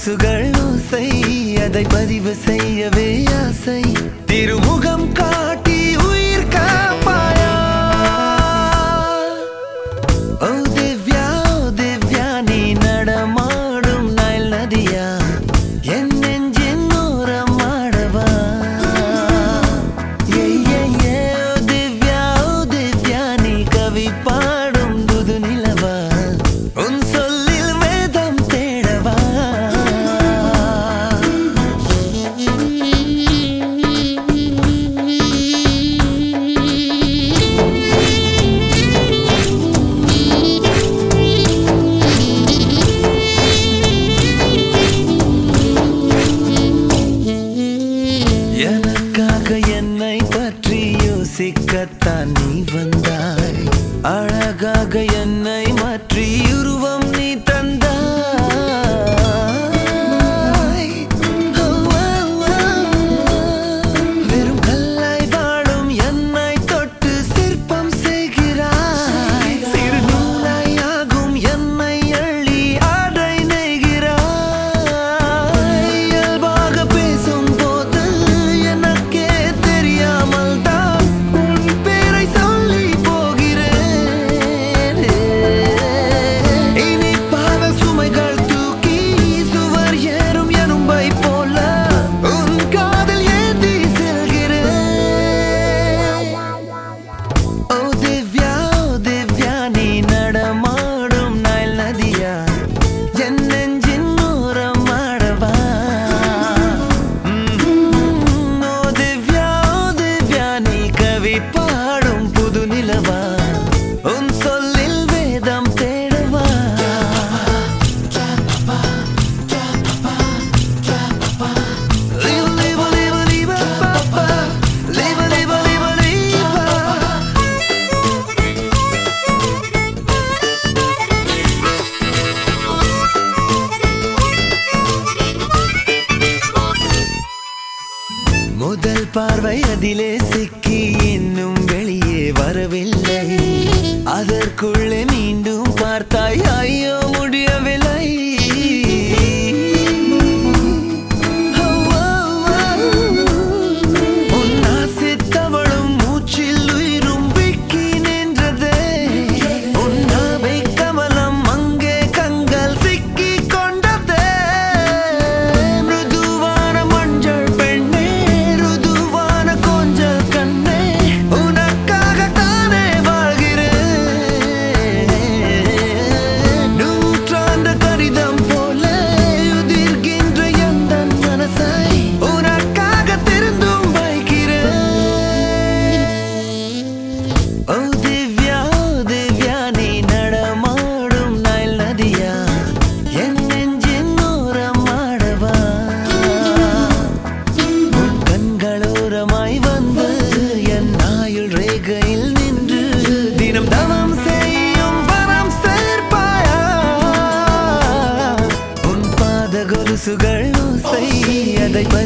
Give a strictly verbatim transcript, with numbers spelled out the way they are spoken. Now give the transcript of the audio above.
கொலுசுகள் ஓசை அதை பதிவு செய்யவே ஆசை திருமுகம் காட்டி உயிர் காப்பாயா ஓ திவ்யா ஓ திவ்யா நீ நடமாடும் நைல் நதியா என் நெஞ்சின் ஓரம் ஆடவா ஏ ஏ ஏ ஓ திவ்யா ஓ திவ்யா நீ கவி பாடும் புது நிலவா உன் சொல்லில் வேதம் தேடவா எனக்காக என்னை பற்றி யோசிக்கத்தான் நீ வந்தாய் அழகாக என்னை மாற்றி உருவம் நீ தந்தாய் ஓ, ஓ, ஓ. வெறும் கல்லாய் வாழும் என்னை தொட்டு சிற்பம் செய்கிறாய் சிறு நூலாய் ஆகும் என்னை அள்ளி ஆடை நெய்கிறாய் இயல்பாக பேசும் போது எனக்கே தெரியாமல் தான் உன் பேரை சொல்லி போகிறேன் இனி பாவல் சுமைகள் தூக்கி சுவர் ஏறும் எறும்பை போல உன் காதல் ஏந்தி செல்கிறேன் ஓ திவ்யா ஓ திவ்யா நீ நடமாடும் நைல் நதியா என் நெஞ்சின் ஓரம் ஆடவா ம்ம். ஓ திவ்யா ஓ திவ்யா நீ கவி பாடும் புது நிலவா உன் சொல்லில் வேதம் தேடவா Liba, liba, liba, liba, papa. Liba, liba, liba, liba. முதல் பார்வை அதிலே சிக்கி இன்னும் வெளியே வரவில்லை அதற்குள்ளே மீண்டும் பார்த்தாய் ஐயோ முடியவில்லை ஓ, ஓ, ஓ. உன் ஆசை தவழும் மூச்சில் உயிரும் விக்கி நின்றதே உன் நாவை கமலம் அங்கே கண்கள் சிக்கி கொண்டதே மிருதுவான மஞ்சள் பெண்ணே ருதுவான கொஞ்சல் கண்ணே உனக்காக தானே வாழ்கிறேன் நூற்றாண்டு கடிதம் போல உதிர்கின்ற எந்தன் மனசை உனக்காக திருந்தும் வைக்கிறேன் ஓ திவ்யா ஓ திவ்யா நீ நடமாடும் நைல் நதியா என் நெஞ்சின் ஓரம் ஆடவா உன் கண்களோரமாய் வந்து என் ஆயுள் ரேகையில் நின்று தினம் தவம் செய்யும் வரம் சேர்ப்பாயா உன் பாத கொலுசுகள் ஓசை அதை